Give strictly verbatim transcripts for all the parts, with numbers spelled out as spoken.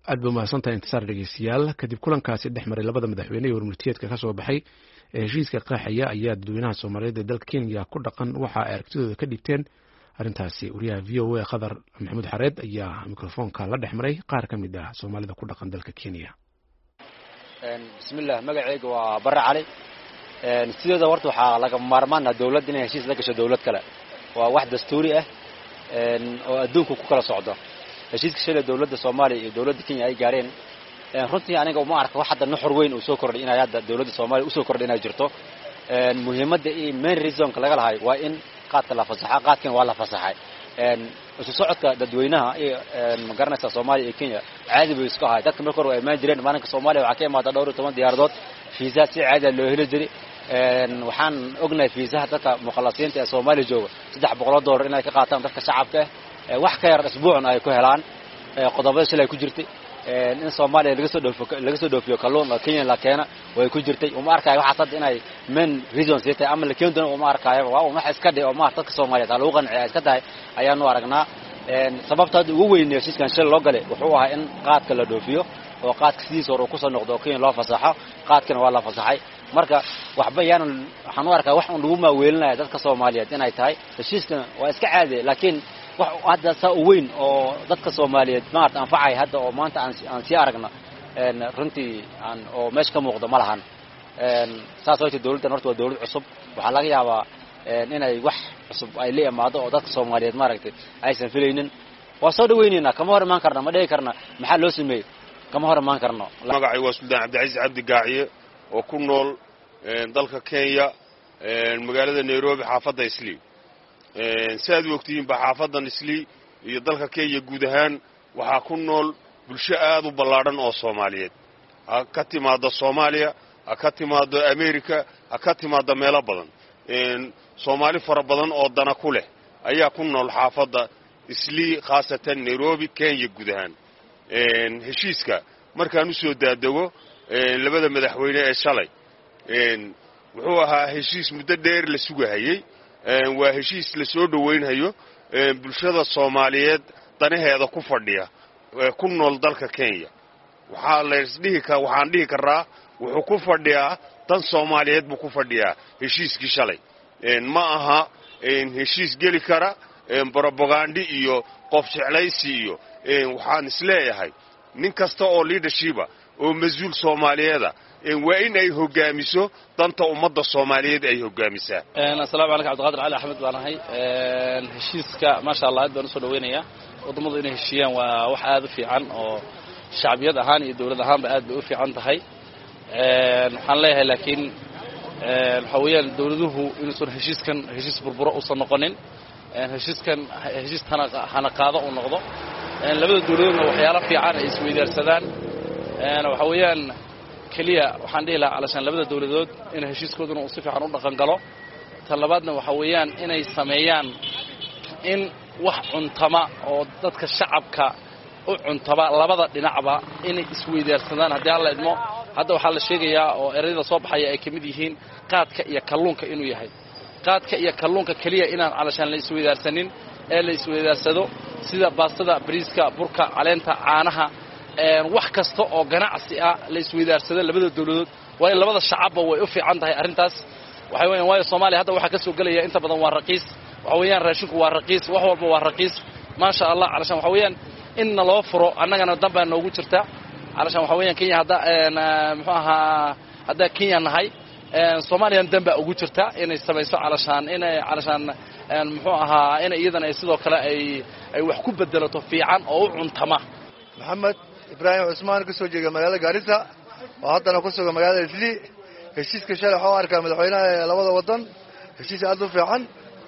aad buu mahadsantahay intisaar dhegeystayaal kadib kulankaasi dhex maray labada madaxweyne ee warmurtiyeedka ka soo baxay ee heshiiska qaaxaya ayaa dadweynaha Soomaaliyeed ee dalka Kenya ku dhaqan waxa ay aragtidooda ka dhigteen arrintaasi wariyaha V O A Qadar Maxamed Xareed ayaa mikrofoonka la dhex maray qaar ka mid ah Soomaalida ku dhaqan dalka Kenya. een bismillaah magacaygu waa Barre Cali een sidoo warta waxa laga maarmaan dawladda inay heshiis la gasho dawlad kale waa wax dastuuri ah een oo adduunka ku kala socdo heshiiska shalay dawladda Soomaaliya iyo dawladda Kenya ay gaareen een runtii aniga uma arko wax hadda nuxur weyn uu soo kordhay inay hadda dawladda Soomaaliya u soo kordhay inay jirto een muhiimadda ee main reason ka laga lahay waa in qaadka la fasaxay qaadkan waa la fasaxay een isu socodka dadweynaha ee magaranaysa Soomaaliya iyo Kenya caadi bay isku ahayd dadka markii hore ay ma jireen maalinka Soomaaliya waxa ka imaada dhowr iyo toban diyaaradood fiisa si caadi loo heli jiray een waxaan ognahay fiisaha dadka muqallasiinta ee Soomaaliya jooga saddex boqol oo dollar inay ka qaataan dadka shacabka ah wax ka yar isbuucan ay ku helaan qodobada shalay ku jirtay in Soomaaliya laga soo dhoofo laga soo dhoofiyo kalluun Kenya la keena way ku jirtay uma arkay waxa sad inay men reasons ay ama la keento uma arkay waa wax iska dhig oo ma dadka Soomaaliyeed lagu qanciyay iska tahay ayaanu aragnaa een sababta ugu weyn ee heshiiskan shil loo galay wuxuu ahaa in qaadka la dhoofiyo oo qaadka sidiisa hore ku soo noqdo Kenya loo fasaxo qaadkana waa la fasaxay marka waxba yaan waxaan u arkaa wax uu lagu maaweelinayo dadka Soomaaliyeed inay tahay heshiiskan waa iska caadi laakiin wax hadda saa weyn oo dadka Soomaaliyeed maarta anfacay hadda oo maanta aan aan si aragna een runtii aan oo meesh ka muuqdo ma lahan een saasoo dawladda horta waa dawlad cusub waxa laga yaabaa inay wax cusub ay leeyahay oo dadka Soomaaliyeed maaragtay aysan filaynin waa soo dhaweynayna kama hor imaan karna ma dhigi karna maxaa loo sameeyay kama hor imaan karno magacay waa Suldaan Cabdicaziz Cabdi Gaaciye oo ku nool dalka Kenya magaalada Nairobi xaafadda Islii een saad waqtiyin ba xaafadan Islii iyo dalka Kenya guud ahaan waxa ku nool bulsho aad u ballaaran oo Soomaaliyeed ka timaada Soomaaliya ka timaada America ka timaada meelo badan een Soomaali fara badan oo dana ku leh ayaa ku nool xaafadda Islii khaasatan Nairobi Kenya guud ahaan een heshiiska markaan u soo daadago labada madaxweyne ee shalay een wuxuu ahaa heshiis muddo dheer la sugayay een waa heshiis la soo dhaweynayo een bulshada Soomaaliyeed danaheeda ku fadhiya ku nool dalka Kenya waxa la isdhihi ka waxaan dhihi karaa wuxuu ku fadhiyaa tan Soomaaliyeed buu ku fadhiyaa heshiiskii shalay een ma aha een heshiis geli kara een propaganda iyo qof jeclaysi iyo een waxaan isleeyahay nin kasta oo leadership oo mas'uul Soomaaliyeed in waa in ay hogaamiso danta ummadda Soomaaliyeed ay hogaamisaa een assalaamu alaykum Cabdi Qaadir Cali Axmed waanahay een heshiiska ma sha Allah aad baan soo dhaweynayaa wadamada inay heshiiyaan waa wax aad u fiican oo shacbiyad ahaan iyo dawlad ahaanba aad bay u fiican tahay een waxaan leeyahay laakiin een waxa weeyaan dawladuhu inuu heshiiskan heshiis burburo u soo noqonin een heshiiskan heshiis hana qaado u noqdo een labada dawladoodna waxyaalo fiican ay isweydaarsadaan een waxa weeyaan kaliya waxaan dhihi lahaa alashan labada dawladood in heshiiskooduna uu si fiican u dhaqan galo talabaadna waxa weeyaan inay sameeyaan in wax cuntama oo dadka shacabka u cuntaba labada dhinacba inay isweydaarsadaan haddii alla idmo hadda waxaa la sheegayaa oo erayada soo baxaya ay kamid yihiin qaadka iyo kalluunka inuu yahay qaadka iyo kalluunka kaliya inaan alashan la isweydaarsanin ee la isweydaarsado sida baastada bariiska burka caleenta caanaha een wax kasta oo ganacsi ah la isweydaarsado labada dawladood way labada shacabba way u fiican tahay arintaas waxay weeyaan way Soomaaliya hadda waxa ka soo galaya inta badan waa raqiis waxa weeyaan raashinku waa raqiis wax walba waa raqiis ma sha Allah alashan waxa weeyaan in loo furo annagana damba noogu jirta alashan waxa weeyaan Kenya hadda een muxuu ahaa hadda Kenya nahay een Soomaaliya damba ugu jirta inay samayso alashan inay alashan een muxuu ahaa in iyadana ay sidoo kale ay ay wax ku bedelato fiican oo u cuntama Maxamed Ibrahim Usmaan ka soo jeega magaalada Garissa oo haddana ku sugan magaalada Islii heshiiska shalay waxa arkaa madaxweynaha labada wadan heshiis aad u fiican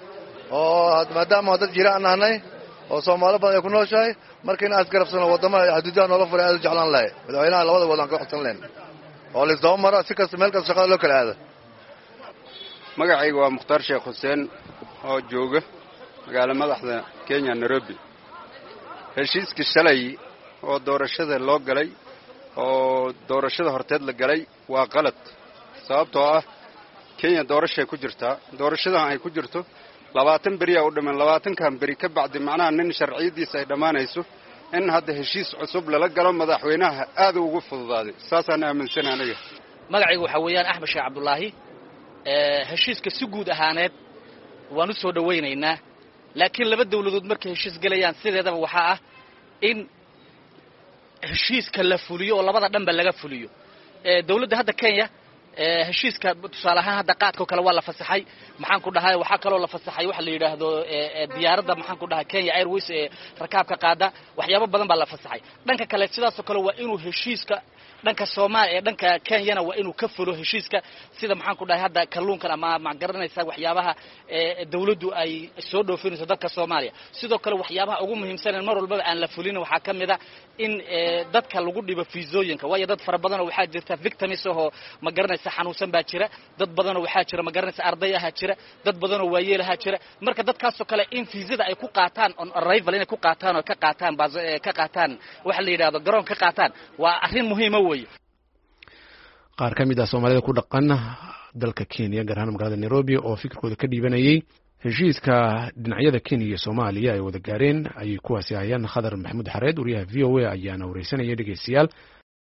oo maadaama dad jiraan ahnay oo Soomaali badan ku nooshahay marka in aad garabsano wadamada xuduudaha nolol furay aad u jeclaan lahayd madaxweynaha labada wadan ka xogtan leen oo la soo maro si kasta meel kasta shaqada loo kala aado magacaygu waa Mukhtaar Sheekh Hussein oo jooga magaalada madaxda Kenya Nairobi heshiiska shalay oo doorashada loo galay oo doorashada horteed la galay waa qalad sababtoo ah Kenya doorashay ku jirta doorashada ay ku jirto labaatan bari u dhiman labaatan kan bari ka bacdi macnaha nin sharciyadiisa ay dhamaanayso in hadda heshiis cusub lala galo madaxweynaha aad ugu fududaaday saasaan aaminsan aniga magacaygu waxa weeyaan Axmed Sheekh Cabdullaahi ee heshiiska si guud ahaaneed waan u soo dhaweynaynaa laakiin laba dawladood markay heshiis galayaan sideedaba waxa ah in heshiiska la fuliyo oo labada dhanba laga fuliyo ee dawladda hadda Kenya ee heshiiska tusaalahaan hadda qaadka kale waa la fasaxay maxaan ku dhahay waxa kale oo la fasaxay waxa la yiraahdo ee diyaaradda maxaan ku dhahay Kenya Airways ee rakaabka qaada waxyaabo badan baa la fasaxay dhanka kale sidaas oo kale waa inuu heshiiska dhanka Soomaaliya dhanka Kenya waa inuu ka fulo heshiiska sida maxaan ku dhahay hadda kalluunka ama ma garanaysa waxyaabaha ee dawladdu ay soo dhoofinayso dadka Soomaaliya sidoo kale waxyaabaha ugu muhiimsan mar walba aan la fulin waxa kamida in dadka lagu dhibo fiisooyinka way dad fara badan oo waxa jirta victims oo ma garanaysa xanuunsan baa jira dad badan oo waxa jira ma garanaysa arday ah jira dad badan oo waayeelaha jira marka dadkaas oo kale in fiisada ay ku qaataan on arrival inay ku qaataan oo ka qaataan ka qaataan waxa la yiraahdo garoon ka qaataan waa arrin muhiim ah qaar ka mid ah Soomaalida ku dhaqan dalka Kenya gaar ahaan magaalada Nairobi oo fikirkooda ka dhiibanayay heshiiska dhinacyada Kenya iyo Soomaaliya ay wada gaareen ay kuwaasi ayaan Khadar Maxamuud Xareed wariyaha V O A ayaana wareysanayay dhageystayaal